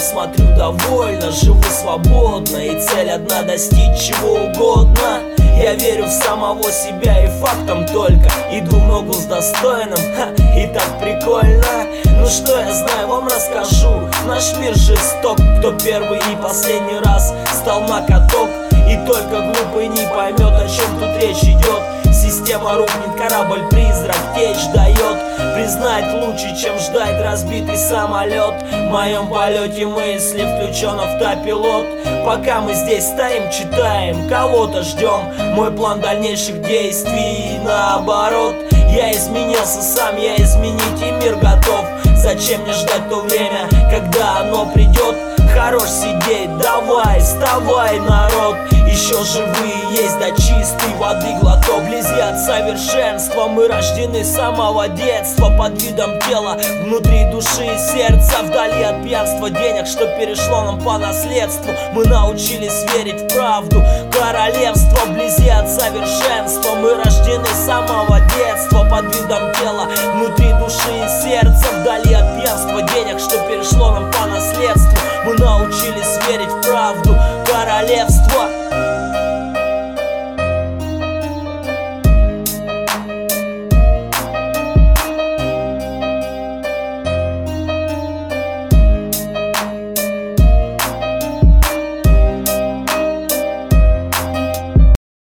смотрю довольно, живу свободно, и цель одна — достичь чего угодно. Я верю в самого себя и фактом только иду в ногу с достойным, и так прикольно. Ну что я знаю, вам расскажу. Наш мир жесток, кто первый и последний раз стал на каток, и только глупый не поймет, о чем тут речь идет. Система рухнет, корабль-призрак течь дает. Признать лучше, чем ждать разбитый самолет. В моем полете мысли включен автопилот. Пока мы здесь стоим, читаем, кого-то ждем. Мой план дальнейших действий наоборот. Я изменился сам, я изменить и мир готов. Зачем мне ждать то время, когда оно придет? Хорош сидеть, давай, вставай, народ. Еще живые есть, до чистой воды глоток. Вблизи от совершенства мы рождены с самого детства. Под видом тела, внутри души и сердца. Вдали от пьянства, денег, что перешло нам по наследству. Мы научились верить в правду. Королевство вблизи от совершенства. Мы рождены с самого детства. Под видом тела, внутри души и сердца. Вдали от пьянства, денег, что перешло нам по наследству. Мы научились верить в правду. Королевство